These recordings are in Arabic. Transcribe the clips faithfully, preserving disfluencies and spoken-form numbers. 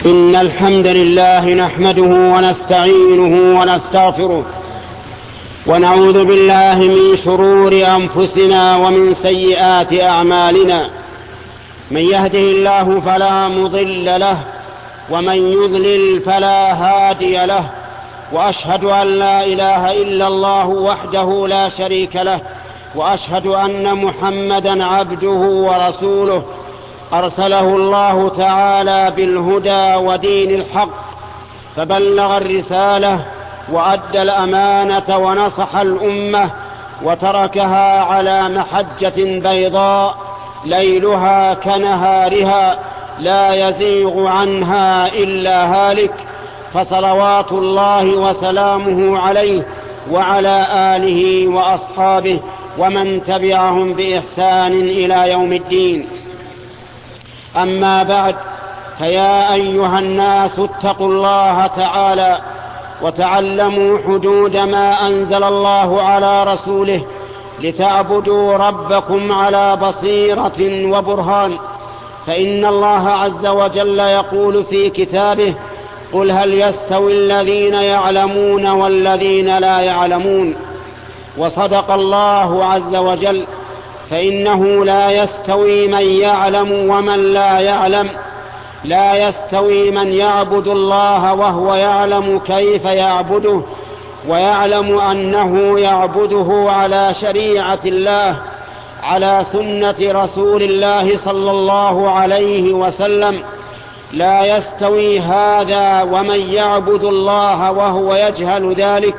إن الحمد لله نحمده ونستعينه ونستغفره ونعوذ بالله من شرور أنفسنا ومن سيئات أعمالنا. من يهده الله فلا مضل له ومن يضلل فلا هادي له، وأشهد أن لا إله إلا الله وحده لا شريك له، وأشهد أن محمدا عبده ورسوله أرسله الله تعالى بالهدى ودين الحق، فبلغ الرسالة وأدى الأمانة ونصح الأمة وتركها على محجة بيضاء ليلها كنهارها لا يزيغ عنها إلا هالك، فصلوات الله وسلامه عليه وعلى آله وأصحابه ومن تبعهم بإحسان إلى يوم الدين. أما بعد، فيا أيها الناس اتقوا الله تعالى وتعلموا حدود ما أنزل الله على رسوله لتعبدوا ربكم على بصيرة وبرهان. فإن الله عز وجل يقول في كتابه: قل هل يستوي الذين يعلمون والذين لا يعلمون. وصدق الله عز وجل، فإنه لا يستوي من يعلم ومن لا يعلم. لا يستوي من يعبد الله وهو يعلم كيف يعبده، ويعلم أنه يعبده على شريعة الله على سنة رسول الله صلى الله عليه وسلم. لا يستوي هذا ومن يعبد الله وهو يجهل ذلك.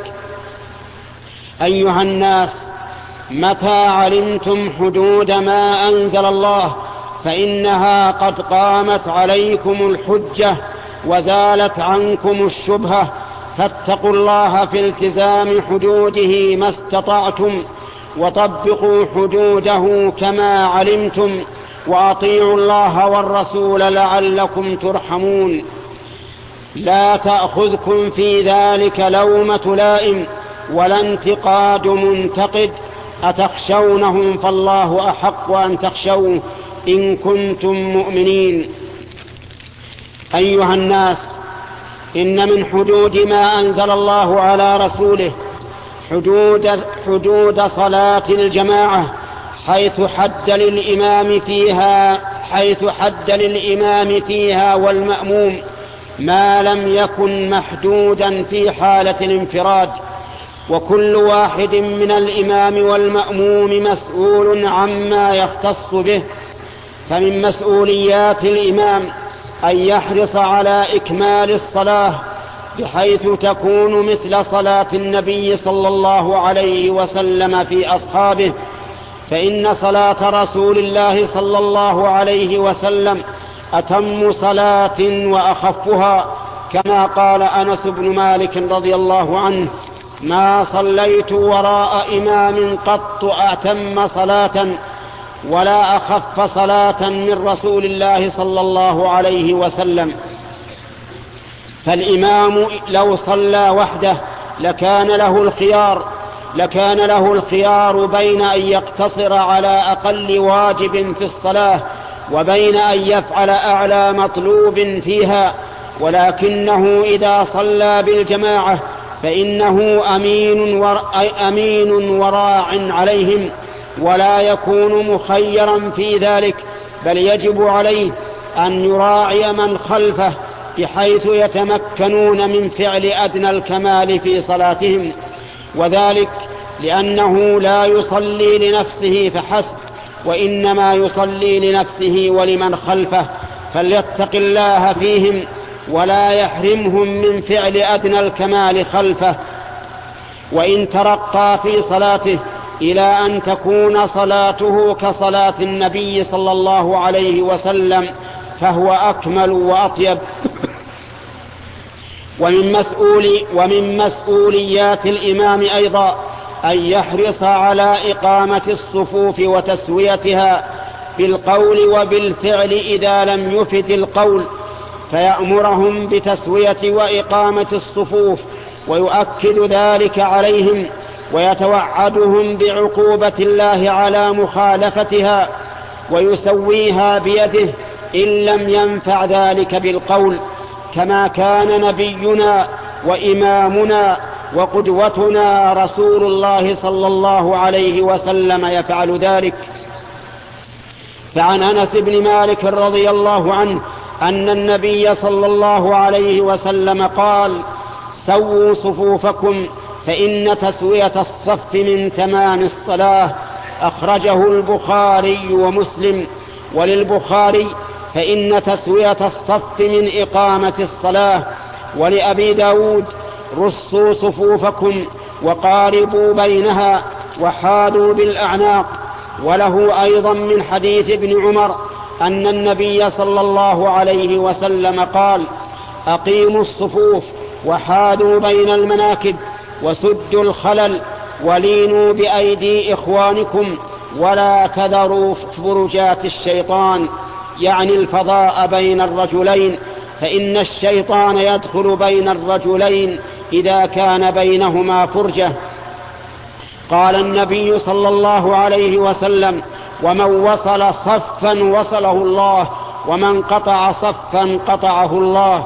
أيها الناس، متى علمتم حدود ما أنزل الله فإنها قد قامت عليكم الحجة وزالت عنكم الشبهة، فاتقوا الله في التزام حدوده ما استطعتم، وطبقوا حدوده كما علمتم، وأطيعوا الله والرسول لعلكم ترحمون. لا تأخذكم في ذلك لومة لائم ولا انتقاد منتقد، أتخشونهم فالله أحق أن تخشوه إن كنتم مؤمنين. أيها الناس، إن من حدود ما أنزل الله على رسوله حدود, حدود صلاة الجماعة، حيث حد للإمام فيها حيث حد للإمام فيها والمأموم ما لم يكن محدودا في حالة الانفراد. وكل واحد من الإمام والمأموم مسؤول عما يختص به، فمن مسؤوليات الإمام أن يحرص على إكمال الصلاة بحيث تكون مثل صلاة النبي صلى الله عليه وسلم في أصحابه، فإن صلاة رسول الله صلى الله عليه وسلم أتم صلاة وأخفها، كما قال أنس بن مالك رضي الله عنه: ما صليت وراء إمام قط أتم صلاة ولا أخف صلاة من رسول الله صلى الله عليه وسلم. فالإمام لو صلى وحده لكان له الخيار لكان له الخيار بين أن يقتصر على أقل واجب في الصلاة وبين أن يفعل أعلى مطلوب فيها، ولكنه إذا صلى بالجماعة فإنه أمين, ور... أمين وراع عليهم، ولا يكون مخيرا في ذلك، بل يجب عليه أن يراعي من خلفه بحيث يتمكنون من فعل أدنى الكمال في صلاتهم، وذلك لأنه لا يصلي لنفسه فحسب، وإنما يصلي لنفسه ولمن خلفه، فليتق الله فيهم ولا يحرمهم من فعل أدنى الكمال خلفه. وإن ترقى في صلاته إلى أن تكون صلاته كصلاة النبي صلى الله عليه وسلم فهو أكمل وأطيب. ومن, مسؤول ومن مسؤوليات الإمام أيضا أن يحرص على إقامة الصفوف وتسويتها بالقول وبالفعل إذا لم يفد القول، فيأمرهم بتسوية وإقامة الصفوف ويؤكد ذلك عليهم، ويتوعدهم بعقوبة الله على مخالفتها، ويسويها بيده إن لم ينفع ذلك بالقول، كما كان نبينا وإمامنا وقدوتنا رسول الله صلى الله عليه وسلم يفعل ذلك. فعن أنس بن مالك رضي الله عنه أن النبي صلى الله عليه وسلم قال: سووا صفوفكم فإن تسوية الصف من تمام الصلاة. أخرجه البخاري ومسلم. وللبخاري: فإن تسوية الصف من إقامة الصلاة. ولأبي داود: رصوا صفوفكم وقاربوا بينها وحاذوا بالأعناق. وله أيضا من حديث ابن عمر أن النبي صلى الله عليه وسلم قال: أقيموا الصفوف وحاذوا بين المناكب وسدوا الخلل ولينوا بأيدي إخوانكم ولا تذروا فرجات الشيطان، يعني الفضاء بين الرجلين، فإن الشيطان يدخل بين الرجلين إذا كان بينهما فرجة. قال النبي صلى الله عليه وسلم: ومن وصل صفا وصله الله، ومن قطع صفا قطعه الله.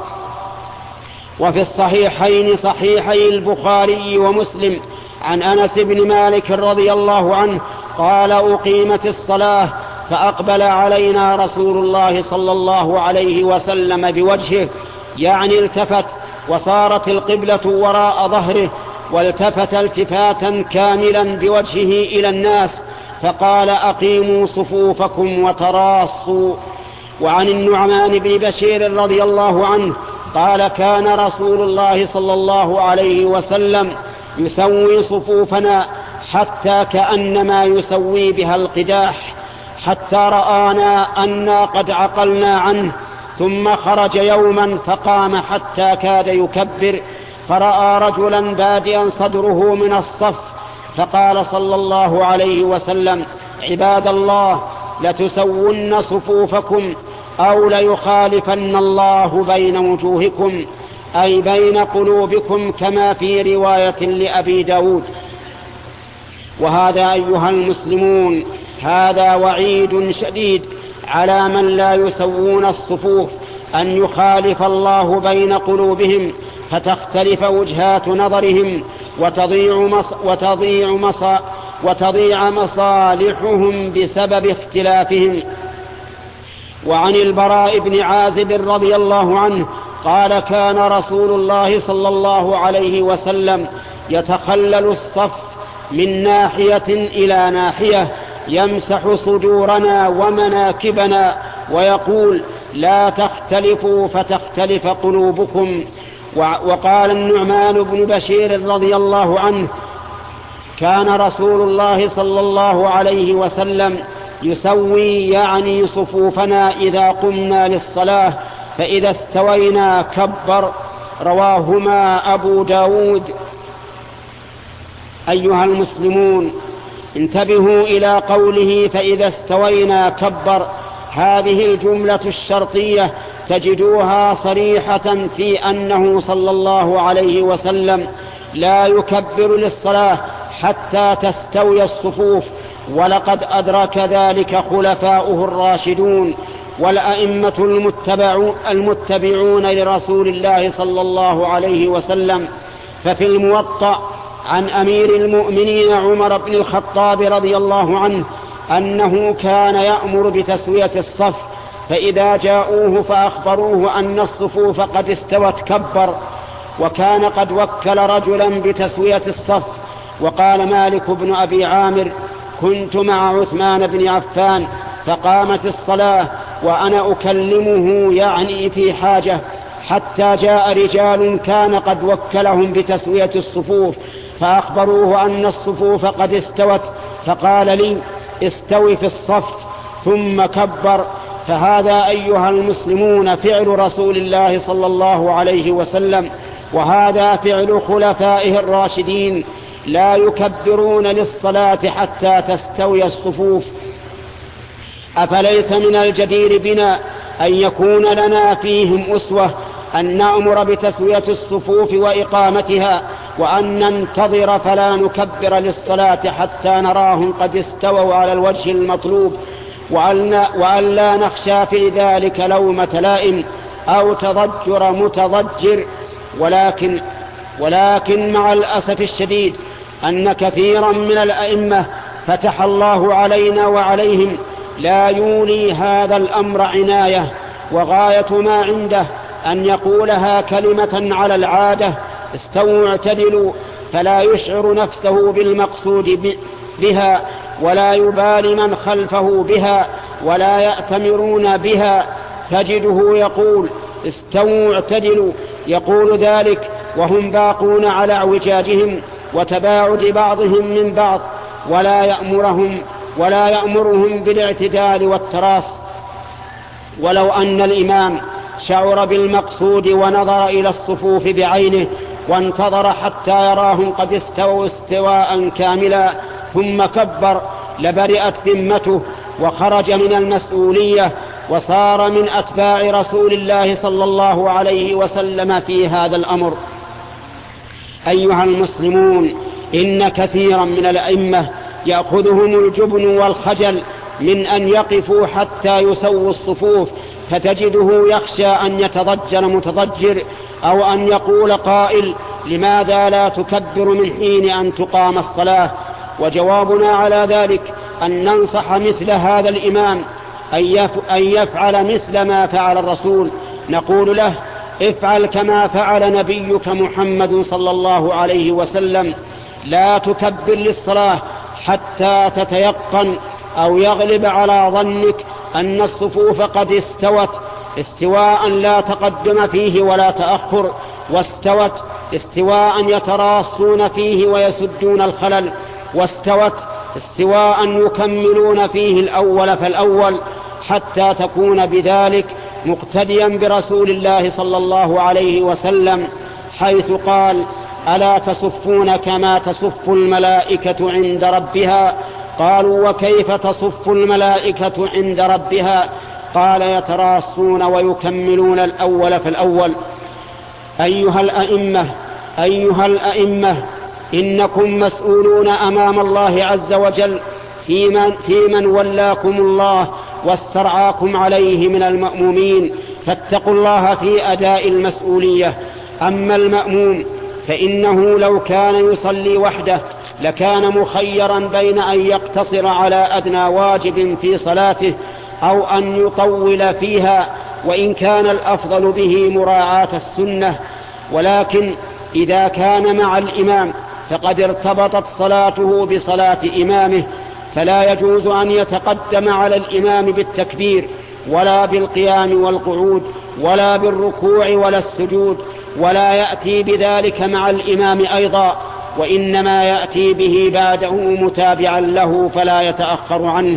وفي الصحيحين صحيحي البخاري ومسلم عن أنس بن مالك رضي الله عنه قال: أقيمت الصلاة فأقبل علينا رسول الله صلى الله عليه وسلم بوجهه، يعني التفت، وصارت القبلة وراء ظهره، والتفت التفاتا كاملا بوجهه إلى الناس فقال: أقيموا صفوفكم وتراصوا. وعن النعمان بن بشير رضي الله عنه قال: كان رسول الله صلى الله عليه وسلم يسوي صفوفنا حتى كأنما يسوي بها القداح، حتى رآنا أنا قد عقلنا عنه، ثم خرج يوما فقام حتى كاد يكبر، فرأى رجلا بادئا صدره من الصف، فقال صلى الله عليه وسلم: عباد الله، لتسون صفوفكم أو ليخالفن الله بين وجوهكم، أي بين قلوبكم، كما في رواية لأبي داود. وهذا أيها المسلمون هذا وعيد شديد على من لا يسوون الصفوف، أن يخالف الله بين قلوبهم فتختلف وجهات نظرهم وتضيع, مص وتضيع, مص وتضيع مصالحهم بسبب اختلافهم. وعن البراء بن عازب رضي الله عنه قال: كان رسول الله صلى الله عليه وسلم يتخلل الصف من ناحية إلى ناحية، يمسح صدورنا ومناكبنا ويقول: لا تختلفوا فتختلف قلوبكم. وقال النعمان بن بشير رضي الله عنه: كان رسول الله صلى الله عليه وسلم يسوي يعني صفوفنا إذا قمنا للصلاة، فإذا استوينا كبر. رواهما أبو داود. أيها المسلمون، انتبهوا إلى قوله فإذا استوينا كبر. هذه الجملة الشرطية تجدوها صريحة في أنه صلى الله عليه وسلم لا يكبر للصلاة حتى تستوي الصفوف، ولقد أدرك ذلك خلفاؤه الراشدون والأئمة المتبعون لرسول الله صلى الله عليه وسلم. ففي الموطأ عن أمير المؤمنين عمر بن الخطاب رضي الله عنه أنه كان يأمر بتسوية الصف، فإذا جاءوه فأخبروه أن الصفوف قد استوت كبر، وكان قد وكل رجلا بتسوية الصف. وقال مالك بن أبي عامر: كنت مع عثمان بن عفان فقامت الصلاة وأنا أكلمه يعني في حاجة، حتى جاء رجال كان قد وكلهم بتسوية الصفوف فأخبروه أن الصفوف قد استوت، فقال لي: استوي في الصف ثم كبر. فهذا أيها المسلمون فعل رسول الله صلى الله عليه وسلم، وهذا فعل خلفائه الراشدين، لا يكبرون للصلاة حتى تستوي الصفوف. أفليس من الجدير بنا أن يكون لنا فيهم أسوة، أن نأمر بتسوية الصفوف وإقامتها، وأن ننتظر فلا نكبر للصلاة حتى نراهم قد استووا على الوجه المطلوب، وأن لا نخشى في ذلك لومة لائم، أو تضجر متضجر. ولكن ولكن مع الأسف الشديد أن كثيرا من الأئمة فتح الله علينا وعليهم لا يولي هذا الأمر عناية، وغاية ما عنده أن يقولها كلمة على العادة: استووا اعتدلوا، فلا يشعر نفسه بالمقصود بها، ولا يبالي من خلفه بها، ولا يأتمرون بها. تجده يقول: استووا اعتدلوا، يقول ذلك وهم باقون على اعوجاجهم وتباعد بعضهم من بعض، ولا يأمرهم ولا يأمرهم بالاعتدال والتراص. ولو أن الإمام شعر بالمقصود ونظر إلى الصفوف بعينه وانتظر حتى يراهم قد استووا استواء كاملا ثم كبر، لبرئت ذمته وخرج من المسؤولية وصار من أتباع رسول الله صلى الله عليه وسلم في هذا الأمر. أيها المسلمون، إن كثيرا من الأئمة يأخذهم الجبن والخجل من أن يقفوا حتى يسووا الصفوف، فتجده يخشى أن يتضجر متضجر أو أن يقول قائل: لماذا لا تكبر من حين أن تقام الصلاة؟ وجوابنا على ذلك أن ننصح مثل هذا الإمام أن يفعل مثل ما فعل الرسول. نقول له: افعل كما فعل نبيك محمد صلى الله عليه وسلم، لا تكبر للصلاة حتى تتيقن أو يغلب على ظنك أن الصفوف قد استوت استواء لا تقدم فيه ولا تأخر، واستوت استواء يتراصون فيه ويسدون الخلل، واستوت استواء يكملون فيه الأول فالأول، حتى تكون بذلك مقتديا برسول الله صلى الله عليه وسلم، حيث قال: ألا تصفون كما تصف الملائكة عند ربها؟ قالوا: وكيف تصف الملائكة عند ربها؟ قال: يتراصون ويكملون الأول فالأول. أيها الأئمة أيها الأئمة إنكم مسؤولون أمام الله عز وجل في من, في من ولاكم الله واسترعاكم عليه من المأمومين، فاتقوا الله في أداء المسؤولية. أما المأموم فإنه لو كان يصلي وحده لكان مخيرا بين أن يقتصر على أدنى واجب في صلاته أو أن يطول فيها، وإن كان الأفضل به مراعاة السنة. ولكن إذا كان مع الإمام فقد ارتبطت صلاته بصلاة إمامه، فلا يجوز أن يتقدم على الإمام بالتكبير ولا بالقيام والقعود ولا بالركوع ولا السجود، ولا يأتي بذلك مع الإمام أيضا، وإنما يأتي به بعده متابعا له فلا يتأخر عنه.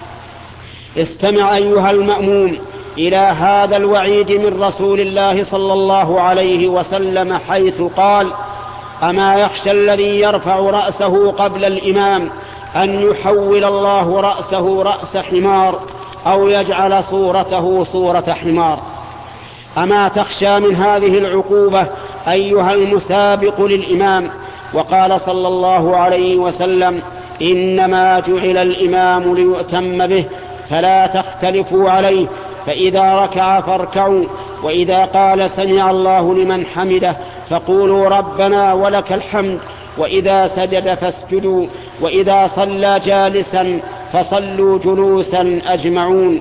استمع أيها المأموم إلى هذا الوعيد من رسول الله صلى الله عليه وسلم، حيث قال: أما يخشى الذي يرفع رأسه قبل الإمام أن يحول الله رأسه رأس حمار أو يجعل صورته صورة حمار؟ أما تخشى من هذه العقوبة أيها المسابق للإمام؟ وقال صلى الله عليه وسلم: إنما جعل الإمام ليؤتم به فلا تختلفوا عليه، فإذا ركع فاركعوا، وإذا قال سمع الله لمن حمده فقولوا ربنا ولك الحمد، وإذا سجد فاسجدوا، وإذا صلى جالسا فصلوا جلوسا أجمعون.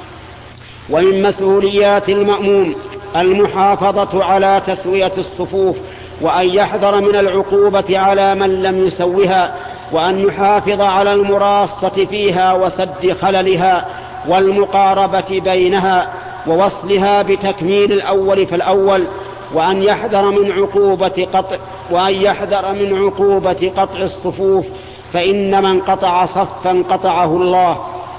ومن مسؤوليات المأموم المحافظة على تسوية الصفوف، وأن يحذر من العقوبة على من لم يسوها، وأن يحافظ على المراصة فيها وسد خللها والمقاربة بينها ووصلها بتكميل الأول فالأول، وأن يحذر من عقوبة قطع وأن يحذر من عقوبة قطع الصفوف، فإن من قطع صفا قطعه الله.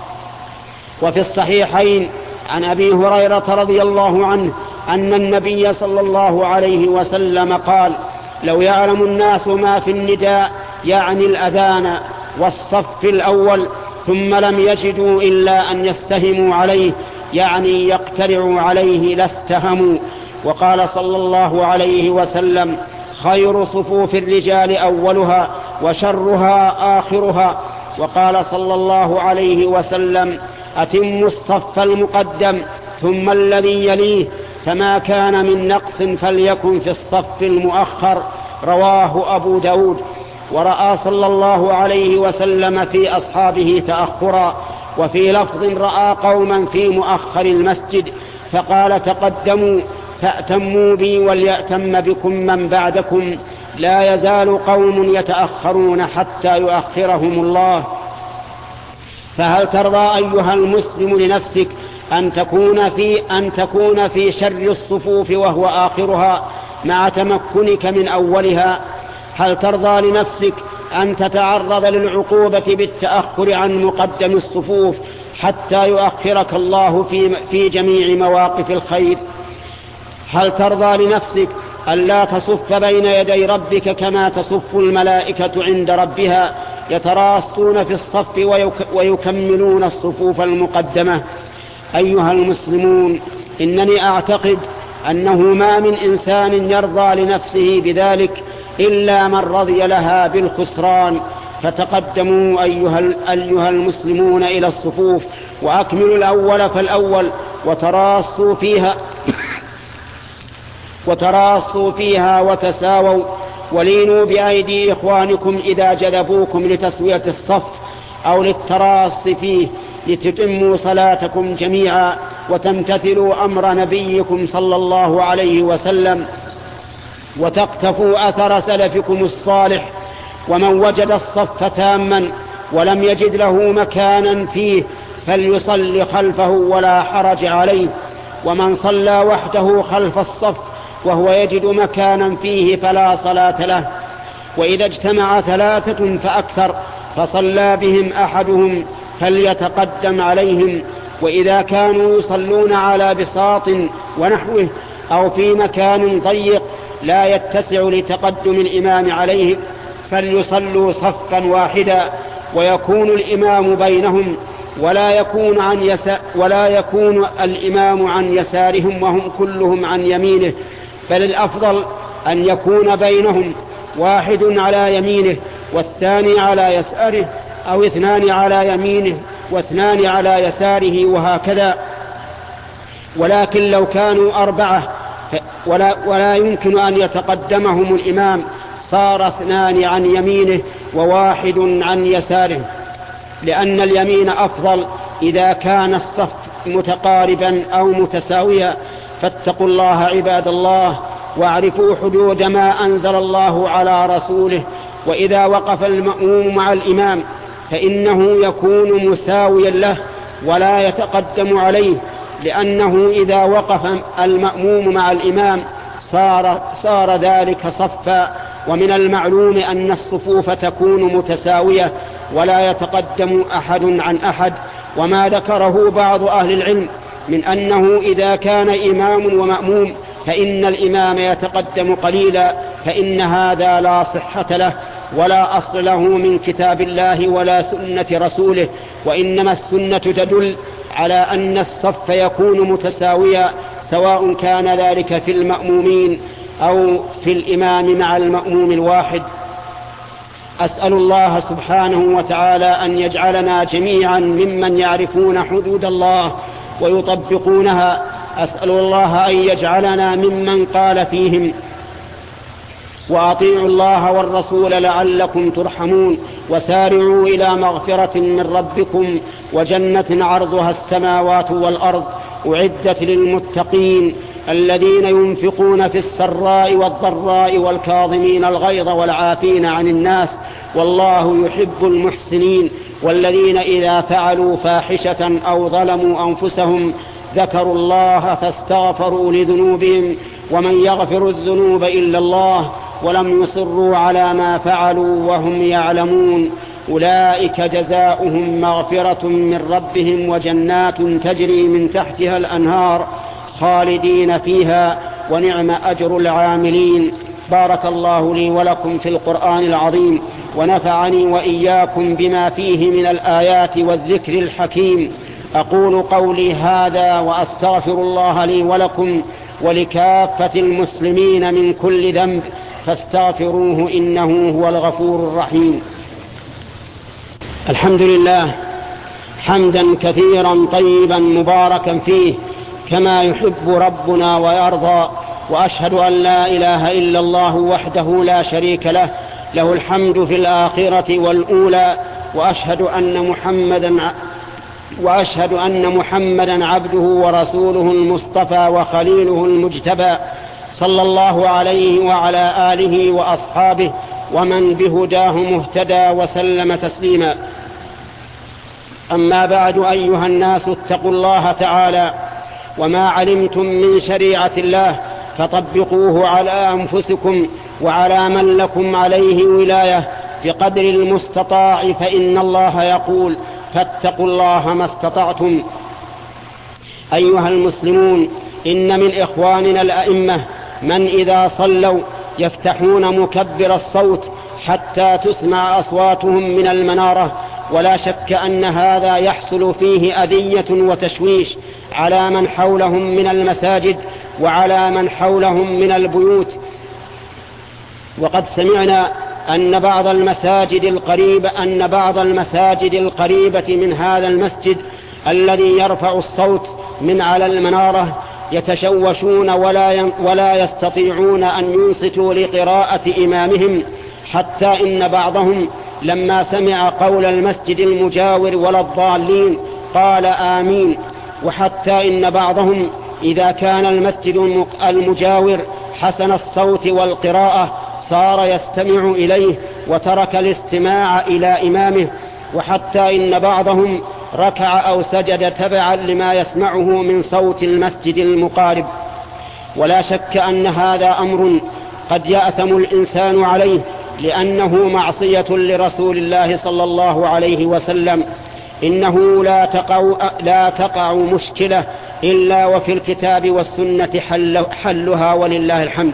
وفي الصحيحين عن أبي هريرة رضي الله عنه أن النبي صلى الله عليه وسلم قال: لو يعلم الناس ما في النداء، يعني الأذان والصف الأول، ثم لم يجدوا إلا أن يستهموا عليه، يعني يقترعوا عليه لاستهموا. وقال صلى الله عليه وسلم: خير صفوف الرجال أولها وشرها آخرها. وقال صلى الله عليه وسلم: أتموا الصف المقدم ثم الذي يليه، فما كان من نقص فليكن في الصف المؤخر. رواه أبو داود. ورأى صلى الله عليه وسلم في أصحابه تأخرا. وفي لفظ رأى قوما في مؤخر المسجد فقال تقدموا فأتموا بي وليأتم بكم من بعدكم، لا يزال قوم يتأخرون حتى يؤخرهم الله. فهل ترضى أيها المسلم لنفسك أن تكون في, أن تكون في شر الصفوف وهو آخرها مع تمكنك من أولها؟ هل ترضى لنفسك أن تتعرض للعقوبة بالتأخر عن مقدم الصفوف حتى يؤخرك الله في, في جميع مواقف الخير؟ هل ترضى لنفسك أن لا تصف بين يدي ربك كما تصف الملائكة عند ربها يتراصون في الصف ويكملون الصفوف المقدمة؟ أيها المسلمون، إنني أعتقد أنه ما من إنسان يرضى لنفسه بذلك إلا من رضي لها بالخسران. فتقدموا أيها, أيها المسلمون إلى الصفوف وأكملوا الأول فالأول وتراصوا فيها وتراصوا فيها وتساووا، ولينوا بأيدي إخوانكم إذا جذبوكم لتسوية الصف أو للتراص فيه، لتتموا صلاتكم جميعا وتمتثلوا أمر نبيكم صلى الله عليه وسلم وتقتفوا أثر سلفكم الصالح. ومن وجد الصف تاما ولم يجد له مكانا فيه فليصل خلفه ولا حرج عليه. ومن صلى وحده خلف الصف وهو يجد مكانا فيه فلا صلاة له. وإذا اجتمع ثلاثة فأكثر فصلى بهم أحدهم فليتقدم عليهم. وإذا كانوا يصلون على بساط ونحوه أو في مكان ضيق لا يتسع لتقدم الإمام عليه فليصلوا صفا واحدا ويكون الإمام بينهم، ولا يكون, عن يسا ولا يكون الإمام عن يسارهم وهم كلهم عن يمينه، بل الأفضل أن يكون بينهم واحد على يمينه والثاني على يساره، أو اثنان على يمينه واثنان على يساره، وهكذا. ولكن لو كانوا أربعة ولا, ولا يمكن أن يتقدمهم الإمام صار اثنان عن يمينه وواحد عن يساره، لأن اليمين أفضل إذا كان الصف متقاربا أو متساويا. فاتقوا الله عباد الله واعرفوا حدود ما أنزل الله على رسوله. وإذا وقف المأموم مع الإمام فإنه يكون مساويا له ولا يتقدم عليه، لأنه إذا وقف المأموم مع الإمام صار, صار ذلك صفا. ومن المعلوم أن الصفوف تكون متساوية ولا يتقدم أحد عن أحد. وما ذكره بعض أهل العلم من أنه إذا كان إمام ومأموم فإن الإمام يتقدم قليلا، فإن هذا لا صحة له ولا أصل له من كتاب الله ولا سنة رسوله. وإنما السنة تدل على أن الصف يكون متساويا، سواء كان ذلك في المأمومين أو في الإمام مع المأموم الواحد. أسأل الله سبحانه وتعالى أن يجعلنا جميعا ممن يعرفون حدود الله ويطبقونها. أسأل الله أن يجعلنا ممن قال فيهم وأطيعوا الله والرسول لعلكم ترحمون، وسارعوا إلى مغفرة من ربكم وجنة عرضها السماوات والأرض أعدت للمتقين الذين ينفقون في السراء والضراء والكاظمين الغيظ والعافين عن الناس والله يحب المحسنين، والذين إذا فعلوا فاحشة أو ظلموا أنفسهم ذكروا الله فاستغفروا لذنوبهم ومن يغفر الذنوب إلا الله ولم يصروا على ما فعلوا وهم يعلمون أولئك جزاؤهم مغفرة من ربهم وجنات تجري من تحتها الأنهار خالدين فيها ونعم أجر العاملين. بارك الله لي ولكم في القرآن العظيم ونفعني وإياكم بما فيه من الآيات والذكر الحكيم. أقول قولي هذا وأستغفر الله لي ولكم ولكافة المسلمين من كل ذنب فاستغفروه إنه هو الغفور الرحيم. الحمد لله حمدا كثيرا طيبا مباركا فيه كما يحب ربنا ويرضى، وأشهد أن لا إله إلا الله وحده لا شريك له، له الحمد في الآخرة والأولى، وأشهد أن محمدا وأشهد أن محمدا عبده ورسوله المصطفى وخليله المجتبى، صلى الله عليه وعلى آله وأصحابه ومن بهداه مهتدى وسلم تسليما. أما بعد، أيها الناس، اتقوا الله تعالى، وما علمتم من شريعة الله فطبقوه على أنفسكم وعلى من لكم عليه ولاية بقدر المستطاع، فإن الله يقول: فاتقوا الله ما استطعتم. أيها المسلمون، إن من إخواننا الأئمة من إذا صلوا يفتحون مكبر الصوت حتى تسمع أصواتهم من المنارة، ولا شك أن هذا يحصل فيه أذية وتشويش على من حولهم من المساجد وعلى من حولهم من البيوت. وقد سمعنا أن بعض المساجد القريبة أن بعض المساجد القريبة من هذا المسجد الذي يرفع الصوت من على المنارة يتشوشون ولا ولا يستطيعون أن ينصتوا لقراءة إمامهم، حتى إن بعضهم لما سمع قول المسجد المجاور ولا الضالين قال آمين، وحتى إن بعضهم إذا كان المسجد المجاور حسن الصوت والقراءة صار يستمع إليه وترك الاستماع إلى إمامه، وحتى إن بعضهم ركع أو سجد تبعا لما يسمعه من صوت المسجد المقارب. ولا شك أن هذا أمر قد يأثم الإنسان عليه، لأنه معصية لرسول الله صلى الله عليه وسلم: إنه لا تقع, لا تقع مشكلة إلا وفي الكتاب والسنة حل حلها ولله الحمد.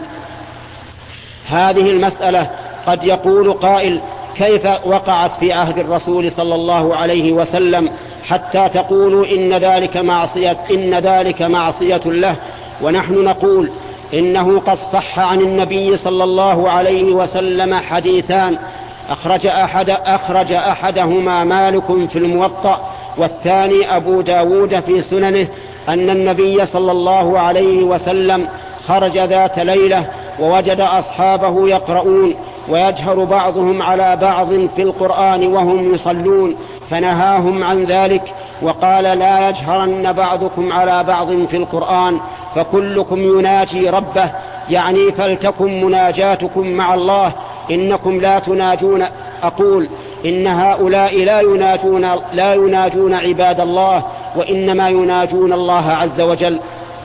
هذه المسألة قد يقول قائل: كيف وقعت في عهد الرسول صلى الله عليه وسلم حتى تقولوا إن ذلك معصية, إن ذلك معصية له؟ ونحن نقول إنه قد صح عن النبي صلى الله عليه وسلم حديثان أخرج, أحد أخرج أحدهما مالك في الموطأ، والثاني أبو داود في سننه، أن النبي صلى الله عليه وسلم خرج ذات ليلة ووجد أصحابه يقرؤون ويجهر بعضهم على بعض في القرآن وهم يصلون، فنهاهم عن ذلك وقال: لا يجهرن بعضكم على بعض في القرآن، فكلكم يناجي ربه، يعني فلتكن مناجاتكم مع الله، إنكم لا تناجون. أقول إن هؤلاء لا يناجون, لا يناجون عباد الله، وإنما يناجون الله عز وجل.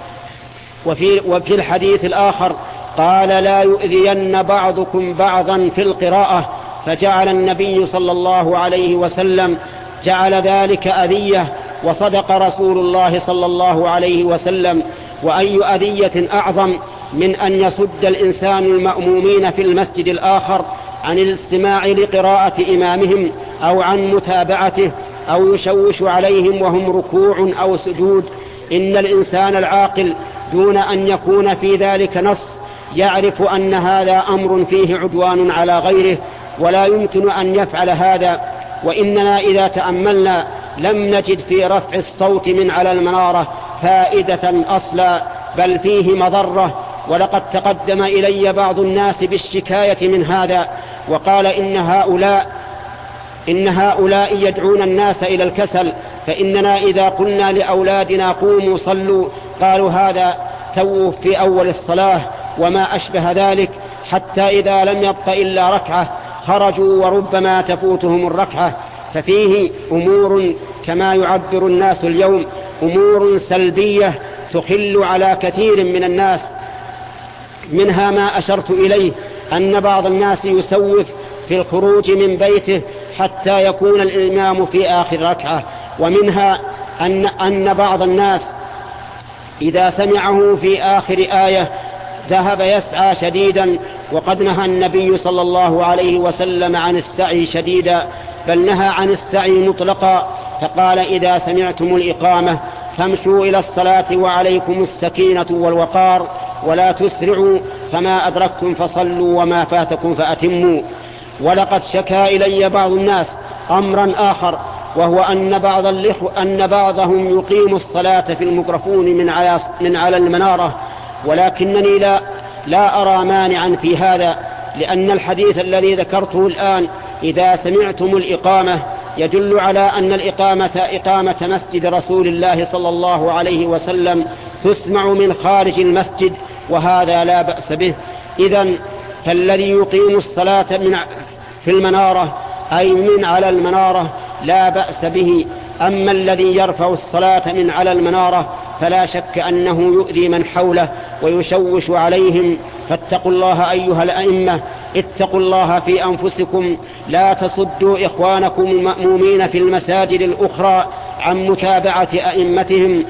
وفي, وفي الحديث الآخر قال: لا يؤذين بعضكم بعضا في القراءة، فجعل النبي صلى الله عليه وسلم جعل ذلك أذية، وصدق رسول الله صلى الله عليه وسلم. وأي أذية أعظم من أن يصد الإنسان المأمومين في المسجد الآخر عن الاستماع لقراءة إمامهم أو عن متابعته، أو يشوش عليهم وهم ركوع أو سجود. إن الإنسان العاقل دون أن يكون في ذلك نص يعرف أن هذا أمر فيه عدوان على غيره، ولا يمكن أن يفعل هذا. وإننا إذا تأملنا لم نجد في رفع الصوت من على المنارة فائدة أصلا، بل فيه مضرة. ولقد تقدم إلي بعض الناس بالشكاية من هذا، وقال إن هؤلاء إن هؤلاء يدعون الناس إلى الكسل، فإننا إذا قلنا لأولادنا قوموا صلوا قالوا هذا توه في أول الصلاة وما أشبه ذلك، حتى إذا لم يبق إلا ركعة خرجوا وربما تفوتهم الركعة. ففيه أمور كما يعبر الناس اليوم أمور سلبية تخل على كثير من الناس. منها ما أشرت إليه، أن بعض الناس يسوف في الخروج من بيته حتى يكون الإمام في آخر ركعة. ومنها أن, أن بعض الناس إذا سمعه في آخر آية ذهب يسعى شديدا، وقد نهى النبي صلى الله عليه وسلم عن السعي شديدا، بل نهى عن السعي مطلقا، فقال: إذا سمعتم الإقامة فامشوا إلى الصلاة وعليكم السكينة والوقار ولا تسرعوا، فما أدركتم فصلوا وما فاتكم فأتموا. ولقد شكى إلي بعض الناس أمرا آخر، وهو أن بعض الإخوة أن بعضهم يقيم الصلاة في الميكروفون من على من على المنارة، ولكنني لا لا أرى مانعا في هذا، لأن الحديث الذي ذكرته الآن إذا سمعتم الإقامة يدل على أن الإقامة إقامة مسجد رسول الله صلى الله عليه وسلم تسمع من خارج المسجد، وهذا لا بأس به. إذن فالذي يقيم الصلاة من في المنارة أي من على المنارة لا بأس به، أما الذي يرفع الصلاة من على المنارة فلا شك أنه يؤذي من حوله ويشوش عليهم. فاتقوا الله أيها الأئمة، اتقوا الله في أنفسكم، لا تصدوا إخوانكم المأمومين في المساجد الأخرى عن متابعة أئمتهم.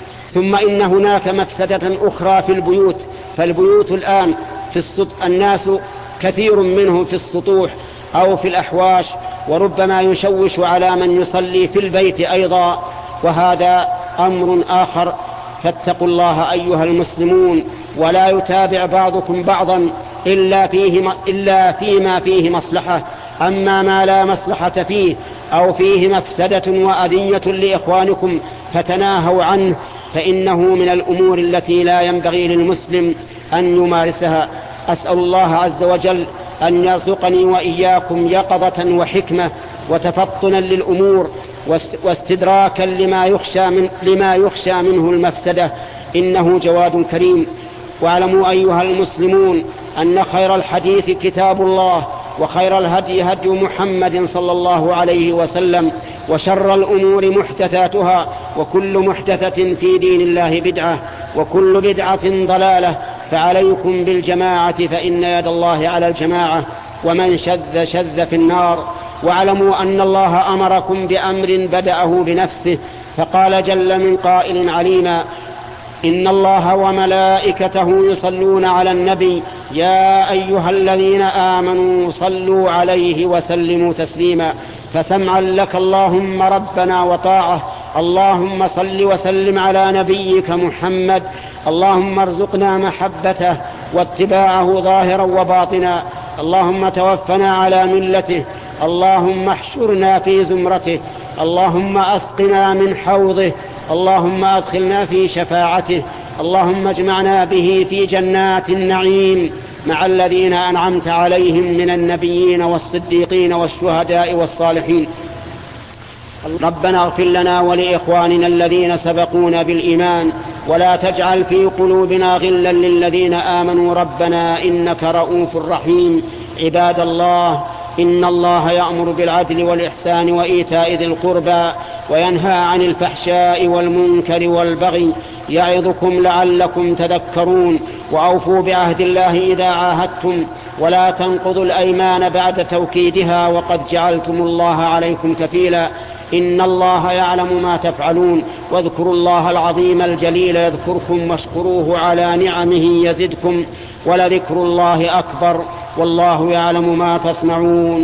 ثم إن هناك مفسدة أخرى في البيوت، فالبيوت الآن في السط... الناس كثير منهم في السطوح أو في الأحواش، وربما يشوش على من يصلي في البيت أيضا، وهذا أمر آخر. فاتقوا الله أيها المسلمون، ولا يتابع بعضكم بعضا إلا, فيه إلا فيما فيه مصلحة، أما ما لا مصلحة فيه أو فيه مفسدة وأذية لإخوانكم فتناهوا عنه، فإنه من الأمور التي لا ينبغي للمسلم أن يمارسها. أسأل الله عز وجل أن يرزقني وإياكم يقظة وحكمة وتفطنا للأمور واستدراكا لما يخشى, من لما يخشى منه المفسدة، إنه جواد كريم. واعلموا أيها المسلمون أن خير الحديث كتاب الله، وخير الهدي هدي محمد صلى الله عليه وسلم، وشر الأمور محدثاتها، وكل محدثة في دين الله بدعة، وكل بدعة ضلالة. فعليكم بالجماعة فإن يد الله على الجماعة، ومن شذ شذ في النار. واعلموا أن الله أمركم بأمر بدأه بنفسه، فقال جل من قائل عليما: إن الله وملائكته يصلون على النبي يا أيها الذين آمنوا صلوا عليه وسلموا تسليما. فسمعا لك اللهم ربنا وطاعة. اللهم صل وسلم على نبيك محمد. اللهم ارزقنا محبته واتباعه ظاهرا وباطنا. اللهم توفنا على ملته. اللهم احشرنا في زمرته. اللهم أسقنا من حوضه. اللهم أدخلنا في شفاعته. اللهم اجمعنا به في جنات النعيم مع الذين أنعمت عليهم من النبيين والصديقين والشهداء والصالحين. ربنا اغفر لنا ولإخواننا الذين سبقونا بالإيمان، ولا تجعل في قلوبنا غلا للذين آمنوا ربنا إنك رؤوف رحيم. عباد الله، إن الله يأمر بالعدل والإحسان وإيتاء ذي القربى، وينهى عن الفحشاء والمنكر والبغي، يعظكم لعلكم تذكرون. وأوفوا بعهد الله إذا عاهدتم، ولا تنقضوا الأيمان بعد توكيدها، وقد جعلتم الله عليكم كفيلا. إن الله يعلم ما تفعلون. واذكروا الله العظيم الجليل يذكركم، واشكروه على نعمه يزدكم، ولذكر الله أكبر، والله يعلم ما تصنعون.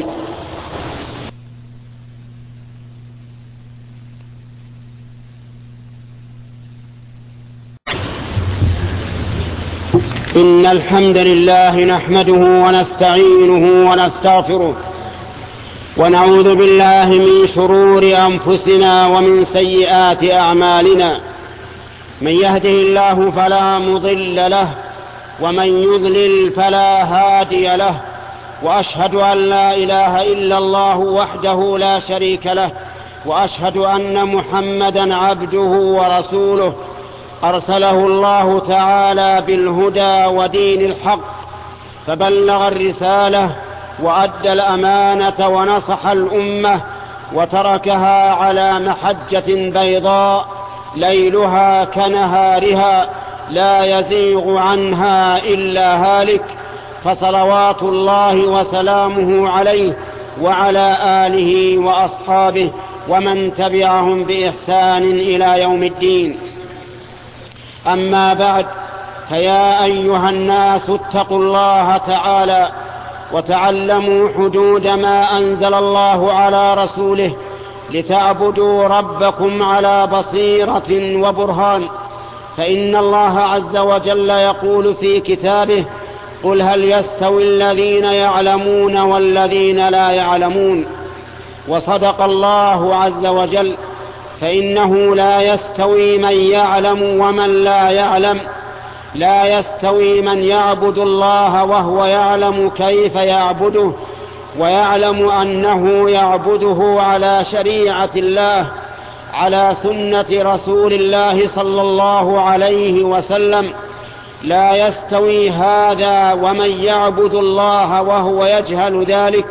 إن الحمد لله نحمده ونستعينه ونستغفره، ونعوذ بالله من شرور أنفسنا ومن سيئات أعمالنا. من يهده الله فلا مضل له، ومن يضلل فلا هادي له. وأشهد أن لا إله إلا الله وحده لا شريك له، وأشهد أن محمدا عبده ورسوله، أرسله الله تعالى بالهدى ودين الحق، فبلغ الرسالة وأدى الأمانة ونصح الأمة، وتركها على محجة بيضاء ليلها كنهارها لا يزيغ عنها إلا هالك. فصلوات الله وسلامه عليه وعلى آله وأصحابه ومن تبعهم بإحسان إلى يوم الدين. أما بعد، فيا أيها الناس اتقوا الله تعالى وتعلموا حدود ما أنزل الله على رسوله، لتعبدوا ربكم على بصيرة وبرهان. فإن الله عز وجل يقول في كتابه: قل هل يستوي الذين يعلمون والذين لا يعلمون. وصدق الله عز وجل، فإنه لا يستوي من يعلم ومن لا يعلم. لا يستوي من يعبد الله وهو يعلم كيف يعبده، ويعلم أنه يعبده على شريعة الله، على سنة رسول الله صلى الله عليه وسلم. لا يستوي هذا ومن يعبد الله وهو يجهل ذلك.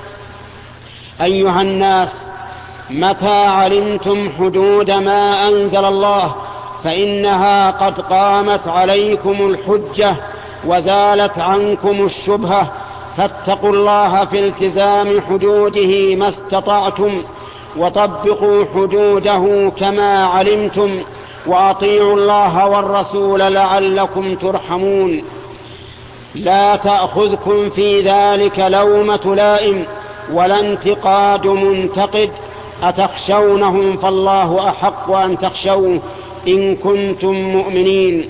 أيها الناس، متى علمتم حدود ما أنزل الله فإنها قد قامت عليكم الحجة وزالت عنكم الشبهة، فاتقوا الله في التزام حدوده ما استطعتم، وطبقوا حدوده كما علمتم، وأطيعوا الله والرسول لعلكم ترحمون. لا تأخذكم في ذلك لومة لائم ولا انتقاد منتقد، أتخشونهم فالله أحق أن تخشوه إن كنتم مؤمنين.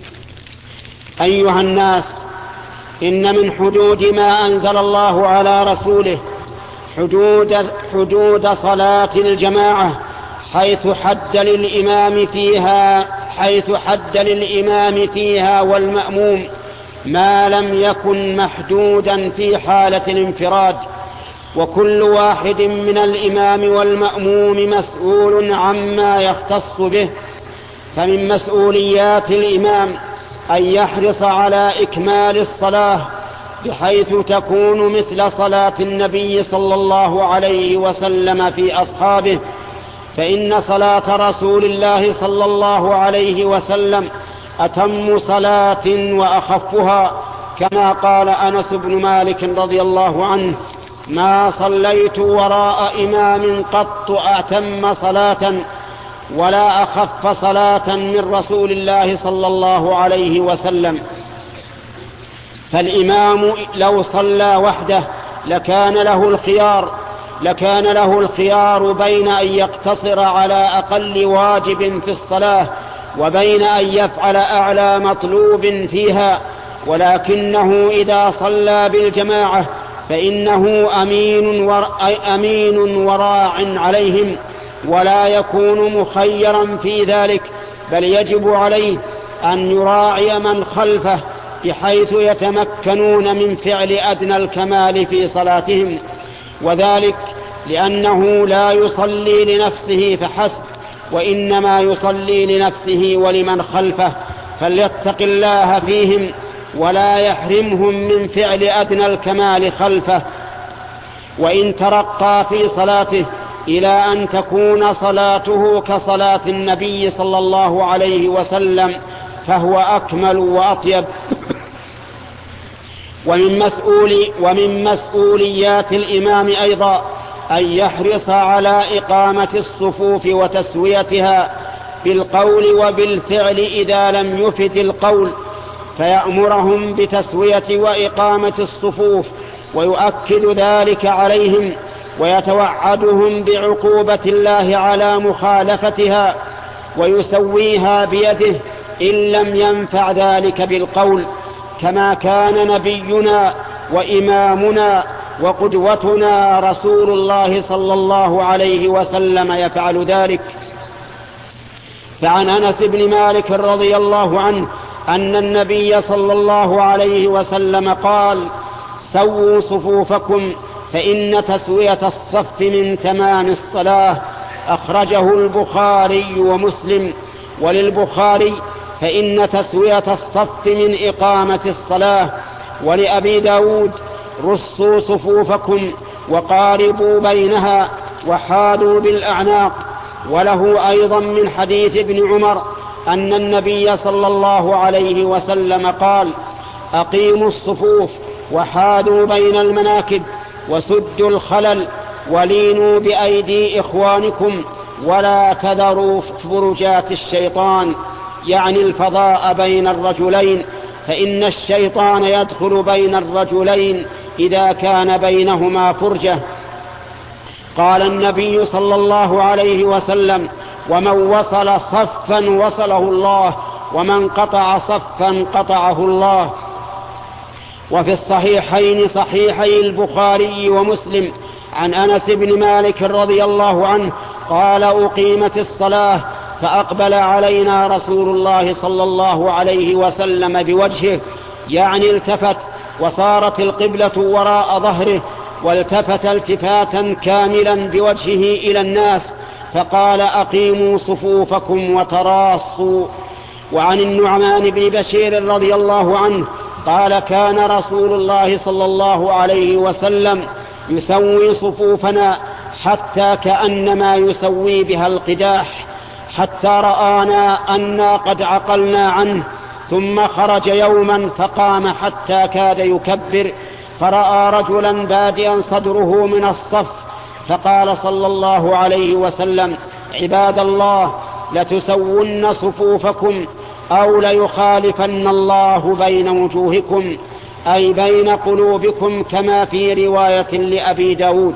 أيها الناس، إن من حدود ما أنزل الله على رسوله حدود, حدود صلاة الجماعة، حيث حد للإمام فيها حيث حد للإمام فيها والمأموم ما لم يكن محدودا في حالة الانفراد. وكل واحد من الإمام والمأموم مسؤول عما يختص به، فمن مسؤوليات الإمام أن يحرص على إكمال الصلاة بحيث تكون مثل صلاة النبي صلى الله عليه وسلم في أصحابه، فإن صلاة رسول الله صلى الله عليه وسلم أتم صلاة وأخفها، كما قال أنس بن مالك رضي الله عنه: ما صليت وراء إمام قط أتم صلاة ولا أخف صلاة من رسول الله صلى الله عليه وسلم. فالإمام لو صلى وحده لكان له الخيار لكان له الخيار بين أن يقتصر على أقل واجب في الصلاة وبين أن يفعل أعلى مطلوب فيها، ولكنه إذا صلى بالجماعة فإنه أمين, ور... أمين وراع عليهم، ولا يكون مخيرا في ذلك، بل يجب عليه أن يراعي من خلفه بحيث يتمكنون من فعل أدنى الكمال في صلاتهم، وذلك لأنه لا يصلي لنفسه فحسب، وإنما يصلي لنفسه ولمن خلفه، فليتق الله فيهم ولا يحرمهم من فعل أدنى الكمال خلفه. وإن ترقى في صلاته إلى أن تكون صلاته كصلاة النبي صلى الله عليه وسلم فهو أكمل وأطيب. ومن, مسؤول ومن مسؤوليات الإمام أيضا أن يحرص على إقامة الصفوف وتسويتها بالقول وبالفعل إذا لم يفت القول، فيأمرهم بتسوية وإقامة الصفوف ويؤكد ذلك عليهم، ويتوعدهم بعقوبة الله على مخالفتها، ويسويها بيده إن لم ينفع ذلك بالقول، كما كان نبينا وإمامنا وقدوتنا رسول الله صلى الله عليه وسلم يفعل ذلك. فعن أنس بن مالك رضي الله عنه أن النبي صلى الله عليه وسلم قال: سووا صفوفكم فإن تسوية الصف من تمام الصلاة. أخرجه البخاري ومسلم. وللبخاري: فإن تسوية الصف من إقامة الصلاة. ولأبي داود: رصوا صفوفكم وقاربوا بينها وحادوا بالأعناق. وله أيضا من حديث ابن عمر أن النبي صلى الله عليه وسلم قال: أقيموا الصفوف وحادوا بين المناكب وسدوا الخلل ولينوا بأيدي إخوانكم ولا تذروا فرجات الشيطان، يعني الفضاء بين الرجلين، فإن الشيطان يدخل بين الرجلين إذا كان بينهما فرجة. قال النبي صلى الله عليه وسلم: ومن وصل صفا وصله الله، ومن قطع صفا قطعه الله. وفي الصحيحين صحيحي البخاري ومسلم عن أنس بن مالك رضي الله عنه قال: أقيمت الصلاة فأقبل علينا رسول الله صلى الله عليه وسلم بوجهه، يعني التفت، وصارت القبلة وراء ظهره، والتفت التفاتا كاملا بوجهه إلى الناس فقال: أقيموا صفوفكم وتراصوا. وعن النعمان بن بشير رضي الله عنه قال: كان رسول الله صلى الله عليه وسلم يسوي صفوفنا حتى كأنما يسوي بها القداح، حتى رآنا أنا قد عقلنا عنه، ثم خرج يوما فقام حتى كاد يكبر، فرأى رجلا باديا صدره من الصف، فقال صلى الله عليه وسلم: عباد الله، لتسون صفوفكم أو ليخالفن الله بين وجوهكم، أي بين قلوبكم، كما في رواية لأبي داود.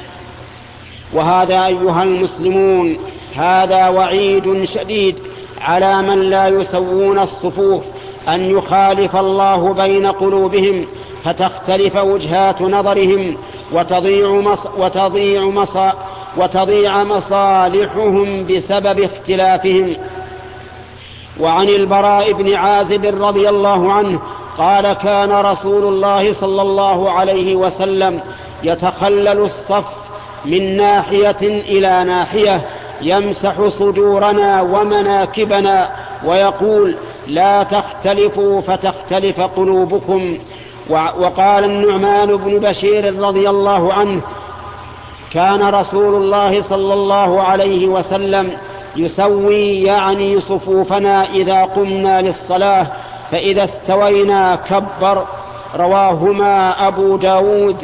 وهذا أيها المسلمون هذا وعيد شديد على من لا يسوون الصفوف، أن يخالف الله بين قلوبهم فتختلف وجهات نظرهم وتضيع, مص وتضيع, مص وتضيع مصالحهم بسبب اختلافهم. وعن البراء بن عازب رضي الله عنه قال: كان رسول الله صلى الله عليه وسلم يتخلل الصف من ناحية إلى ناحية، يمسح صدورنا ومناكبنا ويقول: لا تختلفوا فتختلف قلوبكم. وقال النعمان بن بشير رضي الله عنه: كان رسول الله صلى الله عليه وسلم يسوي يعني صفوفنا إذا قمنا للصلاة، فإذا استوينا كبر. رواهما أبو داود.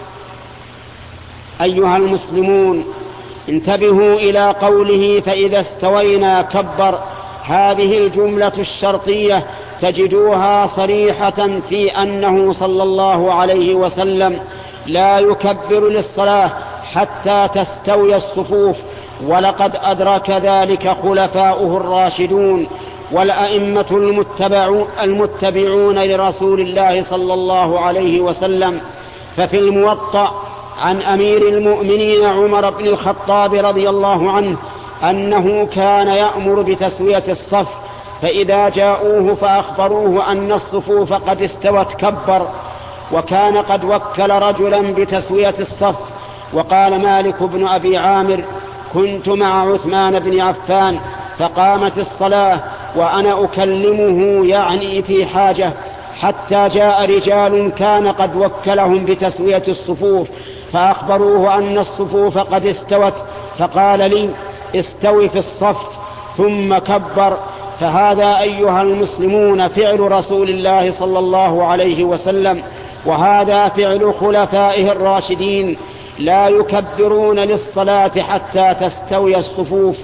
أيها المسلمون، انتبهوا إلى قوله فإذا استوينا كبر. هذه الجملة الشرطية تجدوها صريحة في أنه صلى الله عليه وسلم لا يكبر للصلاة حتى تستوي الصفوف، ولقد أدرك ذلك خلفاؤه الراشدون والأئمة المتبعون لرسول الله صلى الله عليه وسلم. ففي الموطأ عن أمير المؤمنين عمر بن الخطاب رضي الله عنه أنه كان يأمر بتسوية الصف، فإذا جاءوه فأخبروه أن الصفوف قد استوت كبر، وكان قد وكل رجلا بتسوية الصف. وقال مالك بن أبي عامر: كنت مع عثمان بن عفان فقامت الصلاة وأنا أكلمه يعني في حاجة، حتى جاء رجال كان قد وكلهم بتسوية الصفوف فأخبروه أن الصفوف قد استوت، فقال لي: استوي في الصف ثم كبر. فهذا أيها المسلمون فعل رسول الله صلى الله عليه وسلم، وهذا فعل خلفائه الراشدين، لا يكبرون للصلاة حتى تستوي الصفوف.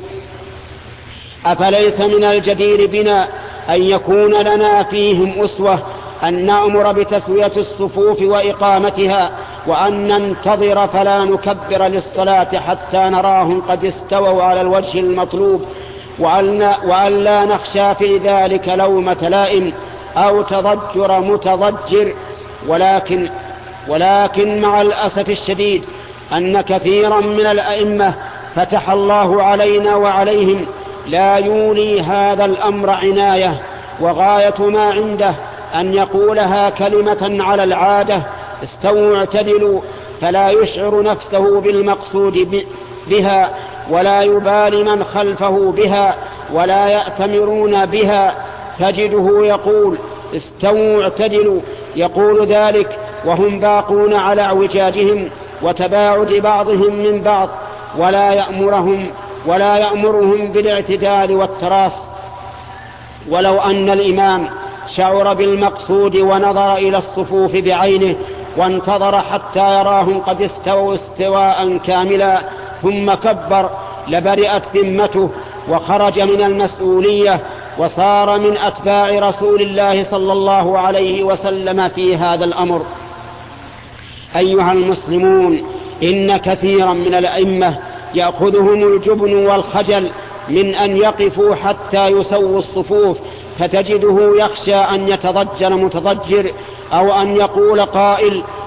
أفليس من الجدير بنا أن يكون لنا فيهم أسوة، أن نأمر بتسوية الصفوف وإقامتها، وأن ننتظر فلا نكبر للصلاة حتى نراهم قد استووا على الوجه المطلوب، وأن لا نخشى في ذلك لومة لائم أو تضجر متضجر. ولكن, ولكن مع الأسف الشديد أن كثيرا من الأئمة فتح الله علينا وعليهم لا يولي هذا الأمر عناية، وغاية ما عنده أن يقولها كلمة على العادة: استووا اعتدلوا، فلا يشعر نفسه بالمقصود بها، ولا يبالي من خلفه بها، ولا يأتمرون بها. تجده يقول: استووا اعتدلوا، يقول ذلك وهم باقون على اعوجاجهم وتباعد بعضهم من بعض، ولا يأمرهم ولا يأمرهم بالاعتدال والتراص. ولو أن الإمام شعر بالمقصود ونظر إلى الصفوف بعينه وانتظر حتى يراهم قد استووا استواء كاملا ثم كبر، لبرئت ذمته وخرج من المسؤولية، وصار من أتباع رسول الله صلى الله عليه وسلم في هذا الأمر. أيها المسلمون، إن كثيرا من الأئمة يأخذهم الجبن والخجل من أن يقفوا حتى يسووا الصفوف، فتجده يخشى أن يتضجر متضجر، أو أن يقول قائل: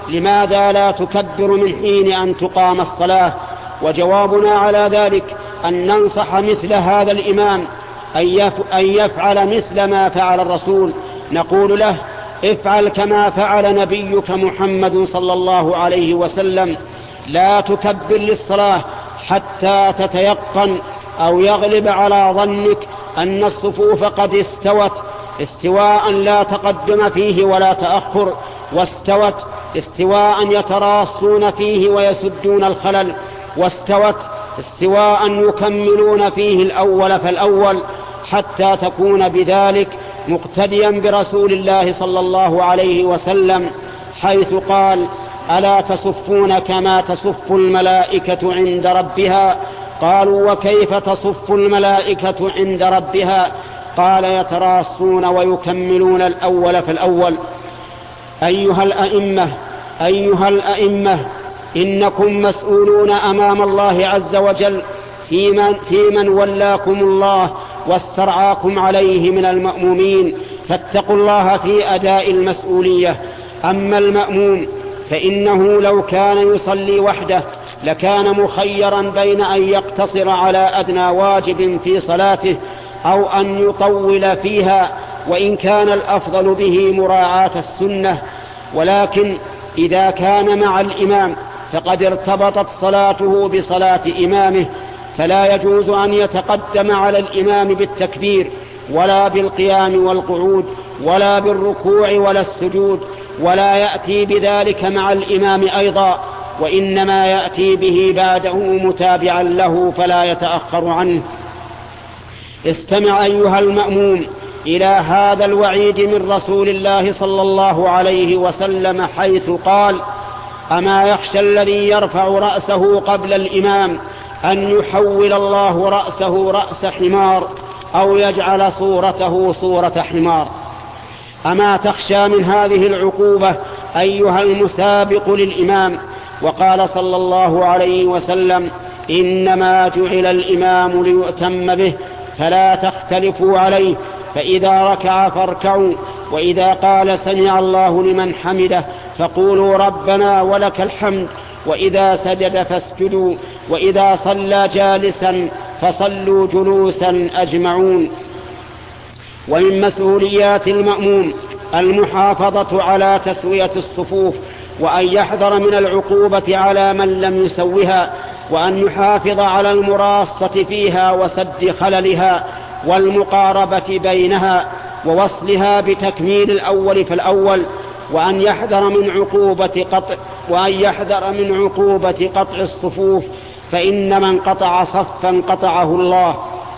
لماذا لا تكبر من حين أن تقام الصلاة؟ وجوابنا على ذلك أن ننصح مثل هذا الإمام أن يفعل مثل ما فعل الرسول. نقول له: افعل كما فعل نبيك محمد صلى الله عليه وسلم، لا تكبر للصلاة حتى تتيقن أو يغلب على ظنك أن الصفوف قد استوت استواء لا تقدم فيه ولا تأخر، واستوت استواء يتراصون فيه ويسدون الخلل، واستوت استواء يكملون فيه الأول فالأول، حتى تكون بذلك مقتديا برسول الله صلى الله عليه وسلم، حيث قال: ألا تصفون كما تصف الملائكة عند ربها؟ قالوا: وكيف تصف الملائكة عند ربها؟ قال: يتراصون ويكملون الأول فالأول. أيها الأئمة أيها الأئمة إنكم مسؤولون أمام الله عز وجل في من, في من ولاكم الله واسترعاكم عليه من المأمومين، فاتقوا الله في أداء المسؤولية. أما المأموم فإنه لو كان يصلي وحده لكان مخيرا بين أن يقتصر على أدنى واجب في صلاته أو أن يطول فيها، وإن كان الأفضل به مراعاة السنة. ولكن إذا كان مع الإمام فقد ارتبطت صلاته بصلاة إمامه، فلا يجوز أن يتقدم على الإمام بالتكبير ولا بالقيام والقعود ولا بالركوع ولا السجود، ولا يأتي بذلك مع الإمام أيضا، وإنما يأتي به بعده متابعا له فلا يتأخر عنه. استمع أيها المأموم إلى هذا الوعيد من رسول الله صلى الله عليه وسلم، حيث قال: أما يخشى الذي يرفع رأسه قبل الإمام أن يحول الله رأسه رأس حمار أو يجعل صورته صورة حمار؟ أما تخشى من هذه العقوبة أيها المسابق للإمام؟ وقال صلى الله عليه وسلم: إنما جعل الإمام ليؤتم به فلا تختلفوا عليه، فإذا ركع فاركعوا، وإذا قال سمع الله لمن حمده فقولوا ربنا ولك الحمد، وإذا سجد فاسجدوا، وإذا صلى جالسا فصلوا جلوسا أجمعون. ومن مسؤوليات المأموم المحافظة على تسوية الصفوف، وأن يحذر من العقوبة على من لم يسوها، وأن يحافظ على المراصة فيها وسد خللها والمقاربة بينها ووصلها بتكميل الأول فالأول، وأن يحذر من عقوبة قطع وأن يحذر من عقوبة قطع الصفوف، فإن من قطع صفا قطعه الله.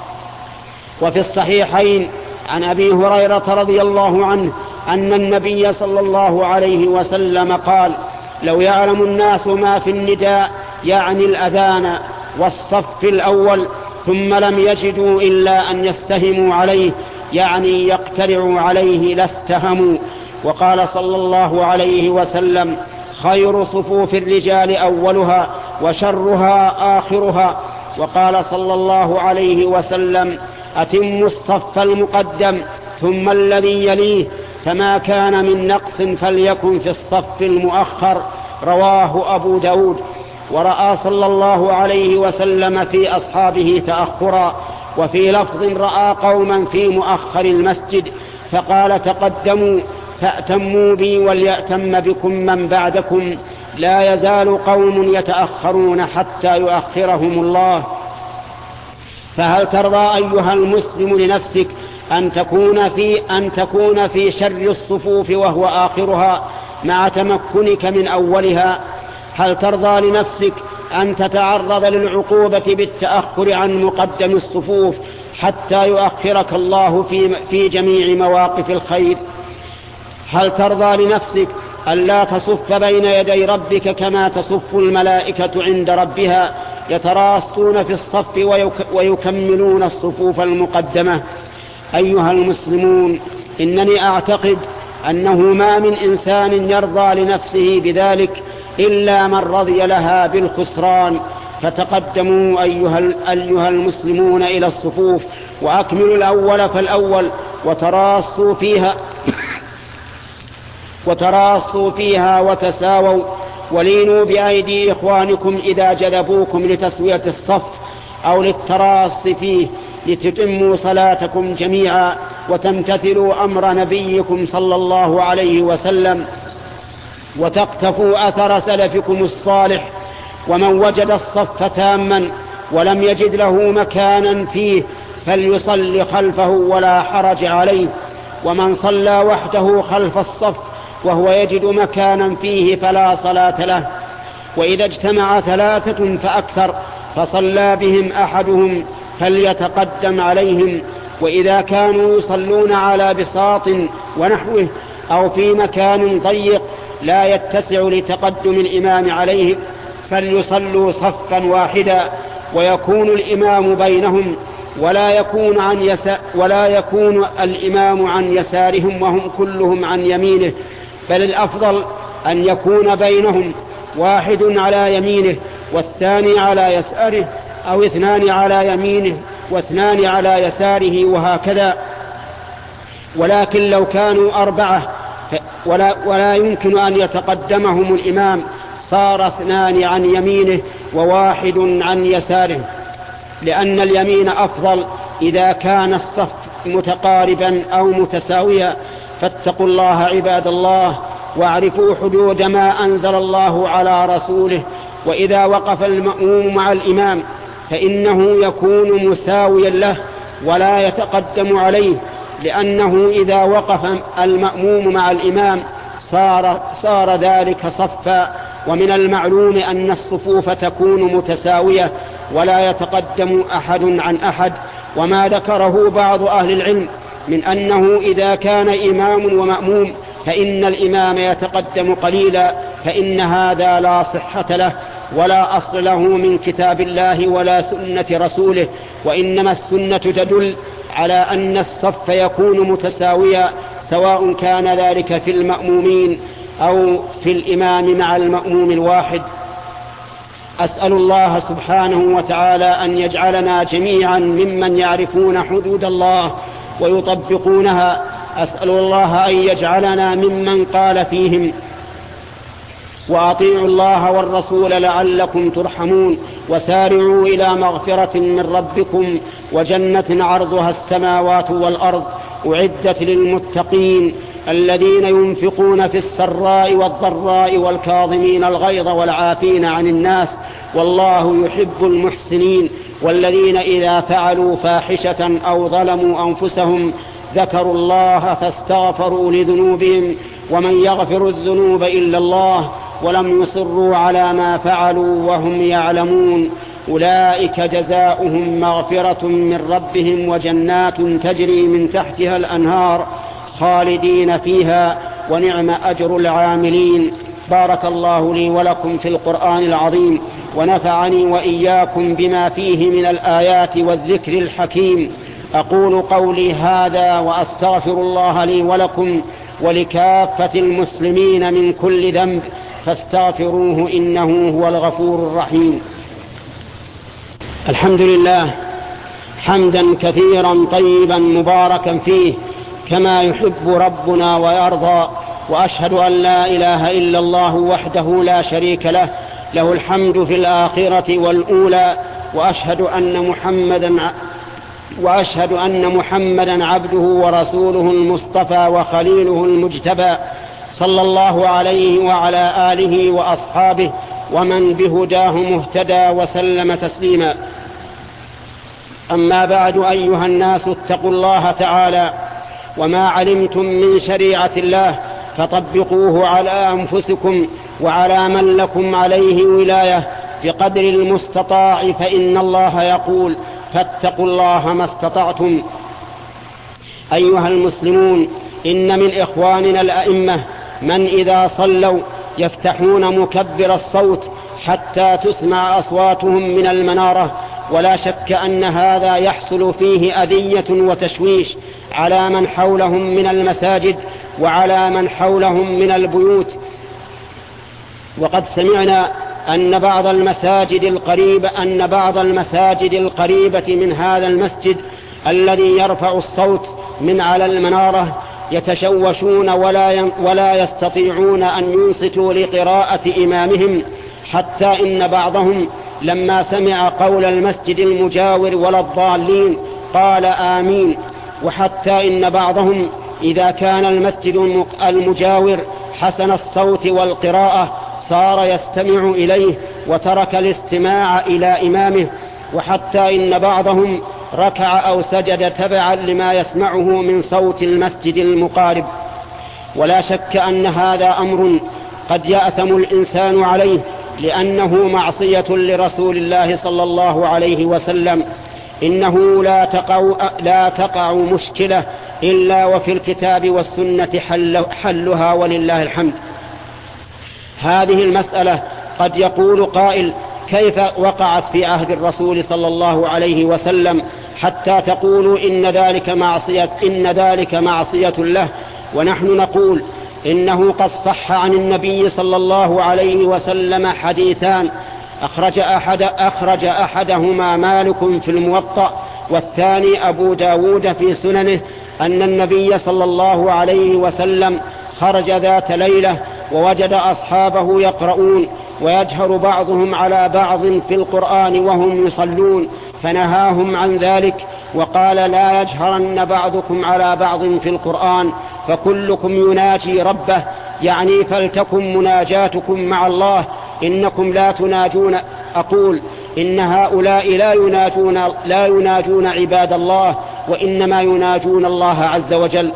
وفي الصحيحين عن أبي هريرة رضي الله عنه أن النبي صلى الله عليه وسلم قال: لو يعلم الناس ما في النداء، يعني الأذان والصف الأول، ثم لم يجدوا إلا أن يستهموا عليه، يعني يقترعوا عليه، لاستهموا. وقال صلى الله عليه وسلم: خير صفوف الرجال أولها وشرها آخرها. وقال صلى الله عليه وسلم: أتموا الصف المقدم ثم الذي يليه، فما كان من نقص فليكن في الصف المؤخر. رواه أبو داود. ورأى صلى الله عليه وسلم في أصحابه تأخرا، وفي لفظ: رأى قوما في مؤخر المسجد فقال: تقدموا فأتموا بي وليأتم بكم من بعدكم، لا يزال قوم يتأخرون حتى يؤخرهم الله. فهل ترضى أيها المسلم لنفسك أن تكون في أن تكون في شر الصفوف وهو آخرها مع تمكنك من أولها؟ هل ترضى لنفسك أن تتعرض للعقوبة بالتأخر عن مقدم الصفوف حتى يؤخرك الله في في جميع مواقف الخير؟ هل ترضى لنفسك أن لا تصف بين يدي ربك كما تصف الملائكة عند ربها، يتراصون في الصف ويكملون الصفوف المقدمة؟ أيها المسلمون، إنني أعتقد أنه ما من إنسان يرضى لنفسه بذلك إلا من رضي لها بالخسران. فتقدموا أيها, أيها المسلمون إلى الصفوف، وأكملوا الأول فالأول، وتراصوا فيها وتراصوا فيها وتساووا، ولينوا بأيدي إخوانكم إذا جذبوكم لتسوية الصف أو للتراص فيه، لتتموا صلاتكم جميعا وتمتثلوا أمر نبيكم صلى الله عليه وسلم وتقتفوا أثر سلفكم الصالح. ومن وجد الصف تاما ولم يجد له مكانا فيه فليصل خلفه ولا حرج عليه، ومن صلى وحده خلف الصف وهو يجد مكانا فيه فلا صلاة له. وإذا اجتمع ثلاثة فأكثر فصلى بهم أحدهم فليتقدم عليهم، وإذا كانوا يصلون على بساط ونحوه أو في مكان ضيق لا يتسع لتقدم الإمام عليهم فليصلوا صفا واحدا، ويكون الإمام بينهم ولا يكون عن يسا ولا يكون الإمام عن يسارهم وهم كلهم عن يمينه، بل الأفضل أن يكون بينهم واحد على يمينه والثاني على يساره، أو اثنان على يمينه واثنان على يساره، وهكذا. ولكن لو كانوا أربعة ولا, ولا يمكن أن يتقدمهم الإمام صار اثنان عن يمينه وواحد عن يساره، لأن اليمين أفضل إذا كان الصف متقاربا أو متساويا. فاتقوا الله عباد الله، واعرفوا حدود ما أنزل الله على رسوله. وإذا وقف المأموم مع الإمام فإنه يكون مساويا له ولا يتقدم عليه، لأنه إذا وقف المأموم مع الإمام صار, صار ذلك صفا. ومن المعلوم أن الصفوف تكون متساوية ولا يتقدم أحد عن أحد. وما ذكره بعض أهل العلم من أنه إذا كان إمام ومأموم فإن الإمام يتقدم قليلا، فإن هذا لا صحة له ولا أصل له من كتاب الله ولا سنة رسوله، وإنما السنة تدل على أن الصف يكون متساويا، سواء كان ذلك في المأمومين أو في الإمام مع المأموم الواحد. أسأل الله سبحانه وتعالى أن يجعلنا جميعا ممن يعرفون حدود الله ويطبقونها. أسأل الله أن يجعلنا ممن قال فيهم: وأطيعوا الله والرسول لعلكم ترحمون، وسارعوا إلى مغفرة من ربكم وجنة عرضها السماوات والأرض أعدت للمتقين الذين ينفقون في السراء والضراء والكاظمين الغيظ والعافين عن الناس والله يحب المحسنين، والذين إذا فعلوا فاحشة أو ظلموا أنفسهم ذكروا الله فاستغفروا لذنوبهم ومن يغفر الذنوب إلا الله ولم يصروا على ما فعلوا وهم يعلمون أولئك جزاؤهم مغفرة من ربهم وجنات تجري من تحتها الأنهار خالدين فيها ونعم أجر العاملين. بارك الله لي ولكم في القرآن العظيم، ونفعني وإياكم بما فيه من الآيات والذكر الحكيم. أقول قولي هذا وأستغفر الله لي ولكم ولكافة المسلمين من كل ذنب فاستغفروه إنه هو الغفور الرحيم. الحمد لله حمدا كثيرا طيبا مباركا فيه كما يحب ربنا ويرضى، وأشهد أن لا إله إلا الله وحده لا شريك له، له الحمد في الآخرة والأولى، وأشهد أن محمدا وأشهد أن محمدا عبده ورسوله المصطفى وخليله المجتبى، صلى الله عليه وعلى آله وأصحابه ومن بهداه مهتدى وسلم تسليما. أما بعد، أيها الناس اتقوا الله تعالى، وما علمتم من شريعة الله فطبقوه على أنفسكم وعلى من لكم عليه ولاية بقدر المستطاع، فإن الله يقول: فاتقوا الله ما استطعتم. أيها المسلمون، إن من إخواننا الأئمة من إذا صلوا يفتحون مكبر الصوت حتى تسمع أصواتهم من المنارة، ولا شك أن هذا يحصل فيه أذية وتشويش على من حولهم من المساجد وعلى من حولهم من البيوت. وقد سمعنا أن بعض المساجد القريبة أن بعض المساجد القريبة من هذا المسجد الذي يرفع الصوت من على المنارة يتشوشون ولا ولا يستطيعون أن ينصتوا لقراءة إمامهم، حتى إن بعضهم لما سمع قول المسجد المجاور ولا الضالين قال آمين، وحتى إن بعضهم إذا كان المسجد المجاور حسن الصوت والقراءة صار يستمع إليه وترك الاستماع إلى إمامه، وحتى إن بعضهم ركع أو سجد تبعا لما يسمعه من صوت المسجد المقارب. ولا شك أن هذا أمر قد يأثم الإنسان عليه، لأنه معصية لرسول الله صلى الله عليه وسلم. إنه لا تقع, لا تقع مشكلة إلا وفي الكتاب والسنة حل حلها ولله الحمد. هذه المسألة قد يقول قائل: كيف وقعت في عهد الرسول صلى الله عليه وسلم حتى تقولوا إن ذلك معصية, إن ذلك معصية له؟ ونحن نقول إنه قد صح عن النبي صلى الله عليه وسلم حديثان أخرج, أحد أخرج أحدهما مالك في الموطأ والثاني أبو داود في سننه، أن النبي صلى الله عليه وسلم خرج ذات ليلة ووجد أصحابه يقرؤون ويجهر بعضهم على بعض في القرآن وهم يصلون، فنهاهم عن ذلك وقال: لا يجهرن بعضكم على بعض في القرآن فكلكم يناجي ربه، يعني فلتكن مناجاتكم مع الله، إنكم لا تناجون. أقول إن هؤلاء لا يناجون, لا يناجون عباد الله، وإنما يناجون الله عز وجل.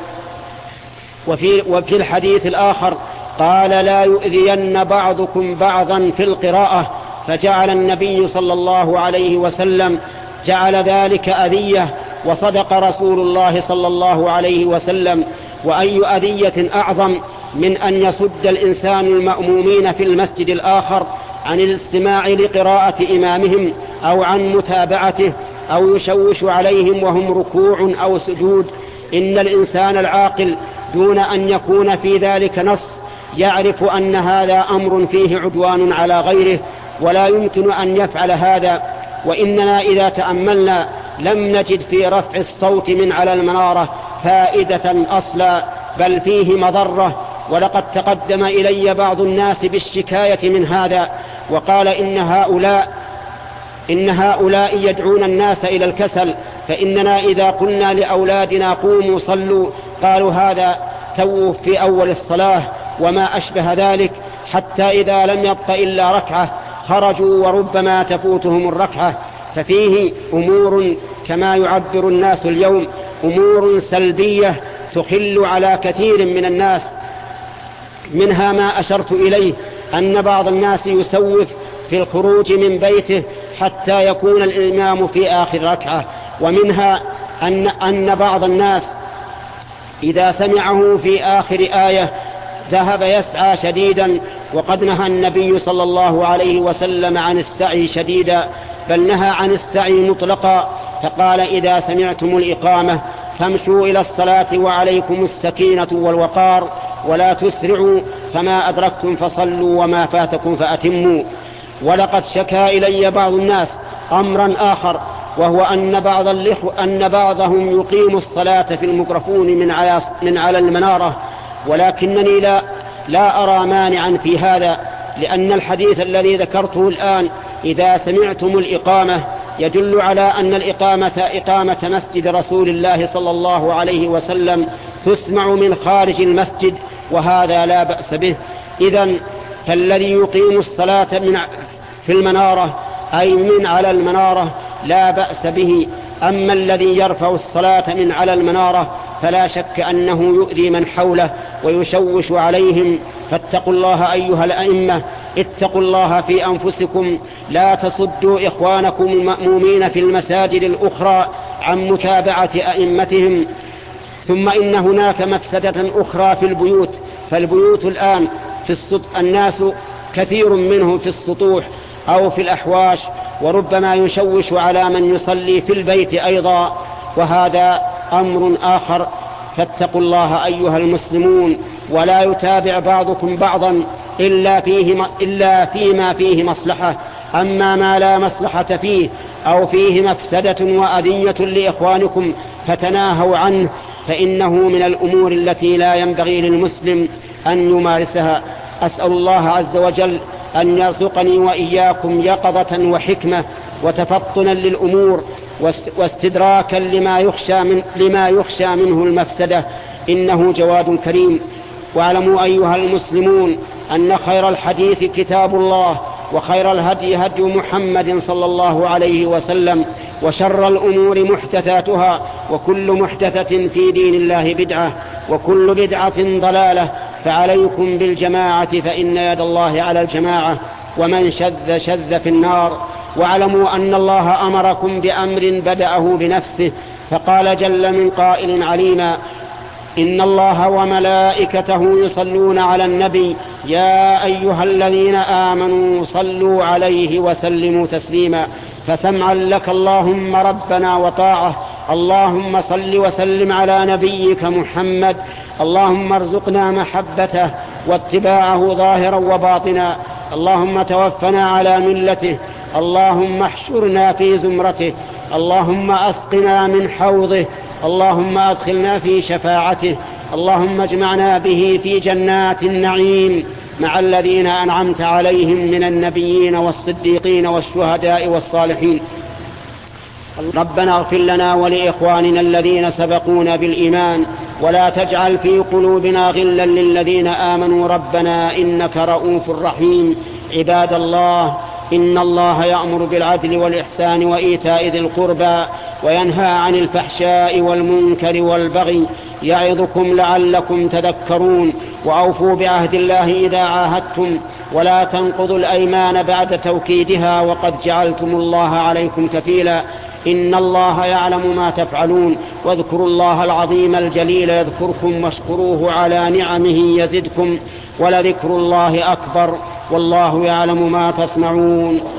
وفي, وفي الحديث الآخر قال: لا يؤذين بعضكم بعضا في القراءة، فجعل النبي صلى الله عليه وسلم جعل ذلك أذية، وصدق رسول الله صلى الله عليه وسلم. وأي أذية أعظم من أن يصد الإنسان المأمومين في المسجد الآخر عن الاستماع لقراءة إمامهم أو عن متابعته، أو يشوش عليهم وهم ركوع أو سجود. إن الإنسان العاقل دون أن يكون في ذلك نص يعرف أن هذا أمر فيه عدوان على غيره، ولا يمكن أن يفعل هذا. وإننا إذا تأملنا لم نجد في رفع الصوت من على المنارة فائدة أصلا، بل فيه مضرة. ولقد تقدم إلي بعض الناس بالشكاية من هذا، وقال إن هؤلاء إن هؤلاء يدعون الناس إلى الكسل، فإننا إذا قلنا لأولادنا قوموا صلوا قالوا هذا تو في أول الصلاة وما أشبه ذلك، حتى إذا لم يبق إلا ركعة خرجوا وربما تفوتهم الركعة. ففيه أمور كما يعبر الناس اليوم أمور سلبية تخل على كثير من الناس، منها ما أشرت إليه أن بعض الناس يسوف في الخروج من بيته حتى يكون الإمام في آخر ركعة، ومنها أن, أن بعض الناس إذا سمعه في آخر آية ذهب يسعى شديدا، وقد نهى النبي صلى الله عليه وسلم عن السعي شديدا، بل نهى عن السعي مطلقا، فقال: إذا سمعتم الإقامة فامشوا إلى الصلاة وعليكم السكينة والوقار ولا تسرعوا، فما أدركتم فصلوا وما فاتكم فأتموا. ولقد شكا إلي بعض الناس أمرا آخر، وهو أن بعض الإخوة أن بعضهم يقيم الصلاة في الميكروفون من على من على المنارة، ولكنني لا لا أرى مانعا في هذا، لأن الحديث الذي ذكرته الآن إذا سمعتم الإقامة يدل على أن الإقامة إقامة مسجد رسول الله صلى الله عليه وسلم تسمع من خارج المسجد، وهذا لا بأس به. إذن فالذي يقيم الصلاة من في المنارة أي من على المنارة لا بأس به، أما الذي يرفع الصلاة من على المنارة فلا شك أنه يؤذي من حوله ويشوش عليهم. فاتقوا الله أيها الأئمة، اتقوا الله في أنفسكم، لا تصدوا إخوانكم المأمومين في المساجد الأخرى عن متابعة أئمتهم. ثم إن هناك مفسدة أخرى في البيوت، فالبيوت الآن في السط... الناس كثير منهم في السطوح أو في الأحواش، وربما يشوش على من يصلي في البيت أيضا، وهذا أمر آخر. فاتقوا الله أيها المسلمون، ولا يتابع بعضكم بعضا إلا, فيه إلا فيما فيه مصلحة، أما ما لا مصلحة فيه أو فيه مفسدة وأذية لإخوانكم فتناهوا عنه، فإنه من الأمور التي لا ينبغي للمسلم أن يمارسها. أسأل الله عز وجل أن يرزقني وإياكم يقظة وحكمة وتفطنا للأمور واستدراكا لما يخشى, من لما يخشى منه المفسدة، إنه جواد كريم. واعلموا أيها المسلمون أن خير الحديث كتاب الله، وخير الهدي هدي محمد صلى الله عليه وسلم، وشر الأمور محدثاتها، وكل محدثة في دين الله بدعة، وكل بدعة ضلالة. فعليكم بالجماعة فإن يد الله على الجماعة، ومن شذ شذ في النار. واعلموا أن الله أمركم بأمر بدأه بنفسه، فقال جل من قائل عليما: إن الله وملائكته يصلون على النبي يا أيها الذين آمنوا صلوا عليه وسلموا تسليما. فسمعا لك اللهم ربنا وطاعة. اللهم صل وسلم على نبيك محمد. اللهم ارزقنا محبته واتباعه ظاهرا وباطنا. اللهم توفنا على ملته. اللهم احشرنا في زمرته. اللهم أسقنا من حوضه. اللهم أدخلنا في شفاعته. اللهم اجمعنا به في جنات النعيم مع الذين أنعمت عليهم من النبيين والصديقين والشهداء والصالحين. ربنا اغفر لنا ولإخواننا الذين سبقونا بالإيمان، ولا تجعل في قلوبنا غلا للذين آمنوا ربنا إنك رؤوف رحيم. عباد الله، إن الله يأمر بالعدل والإحسان وإيتاء ذي القربى، وينهى عن الفحشاء والمنكر والبغي، يعظكم لعلكم تذكرون. وأوفوا بعهد الله إذا عاهدتم، ولا تنقضوا الأيمان بعد توكيدها، وقد جعلتم الله عليكم كفيلا. إن الله يعلم ما تفعلون. واذكروا الله العظيم الجليل يذكركم، واشكروه على نعمه يزدكم، ولذكر الله أكبر، والله يعلم ما تصنعون.